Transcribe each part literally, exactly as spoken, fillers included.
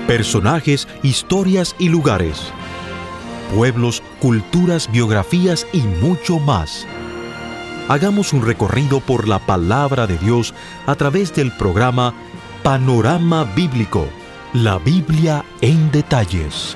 Personajes, historias y lugares. Pueblos, culturas, biografías y mucho más. Hagamos un recorrido por la palabra de Dios a través del programa Panorama Bíblico, la Biblia en detalles.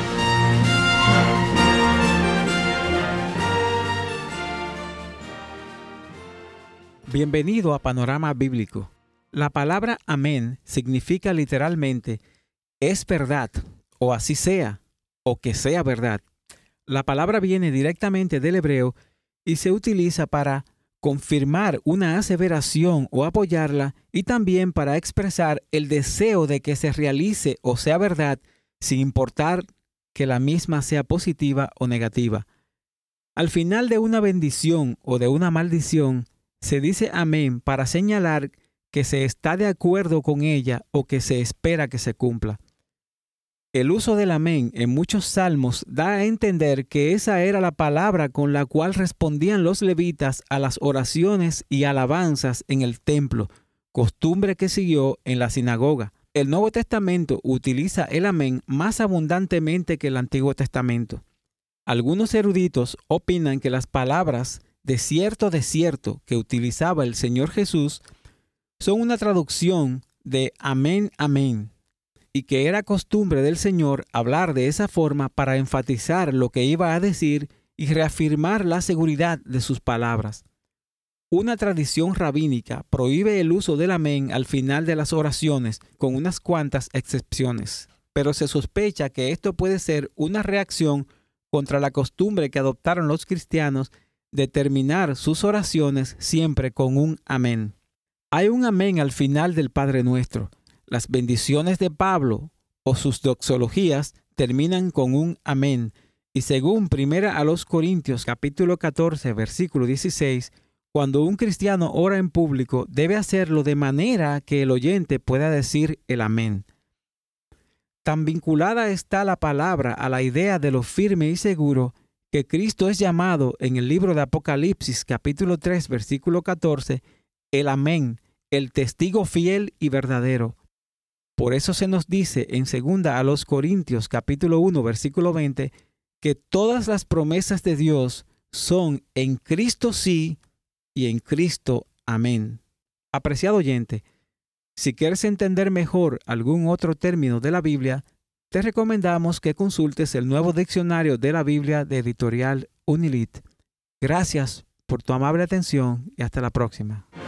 Bienvenido a Panorama Bíblico. La palabra amén significa literalmente es verdad, o así sea, o que sea verdad. La palabra viene directamente del hebreo y se utiliza para confirmar una aseveración o apoyarla, y también para expresar el deseo de que se realice o sea verdad, sin importar que la misma sea positiva o negativa. Al final de una bendición o de una maldición, se dice amén para señalar que se está de acuerdo con ella o que se espera que se cumpla. El uso del amén en muchos salmos da a entender que esa era la palabra con la cual respondían los levitas a las oraciones y alabanzas en el templo, costumbre que siguió en la sinagoga. El Nuevo Testamento utiliza el amén más abundantemente que el Antiguo Testamento. Algunos eruditos opinan que las palabras de cierto, de cierto que utilizaba el Señor Jesús son una traducción de amén, amén, y que era costumbre del Señor hablar de esa forma para enfatizar lo que iba a decir y reafirmar la seguridad de sus palabras. Una tradición rabínica prohíbe el uso del amén al final de las oraciones, con unas cuantas excepciones, pero se sospecha que esto puede ser una reacción contra la costumbre que adoptaron los cristianos de terminar sus oraciones siempre con un amén. Hay un amén al final del Padre Nuestro. Las bendiciones de Pablo o sus doxologías terminan con un amén. Y según Primera a los Corintios capítulo catorce, versículo dieciséis, cuando un cristiano ora en público, debe hacerlo de manera que el oyente pueda decir el amén. Tan vinculada está la palabra a la idea de lo firme y seguro que Cristo es llamado en el libro de Apocalipsis capítulo tres, versículo catorce, el amén, el testigo fiel y verdadero. Por eso se nos dice en Segunda a los Corintios capítulo uno, versículo veinte, que todas las promesas de Dios son en Cristo sí y en Cristo amén. Apreciado oyente, si quieres entender mejor algún otro término de la Biblia, te recomendamos que consultes el nuevo diccionario de la Biblia de Editorial Unilit. Gracias por tu amable atención y hasta la próxima.